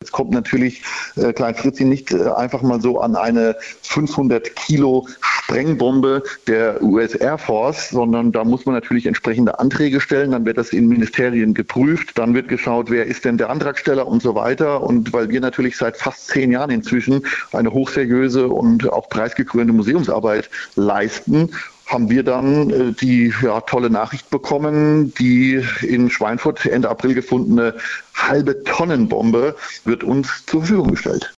Jetzt kommt natürlich Klein Fritzi nicht einfach mal so an eine 500 Kilo Sprengbombe der US Air Force, sondern da muss man natürlich entsprechende Anträge stellen, dann wird das in Ministerien geprüft, dann wird geschaut, wer ist denn der Antragsteller und so weiter. Und weil wir natürlich seit fast 10 Jahren inzwischen eine hochseriöse und auch preisgekrönte Museumsarbeit leisten, haben wir dann die tolle Nachricht bekommen, die in Schweinfurt Ende April gefundene halbe Tonnenbombe wird uns zur Verfügung gestellt.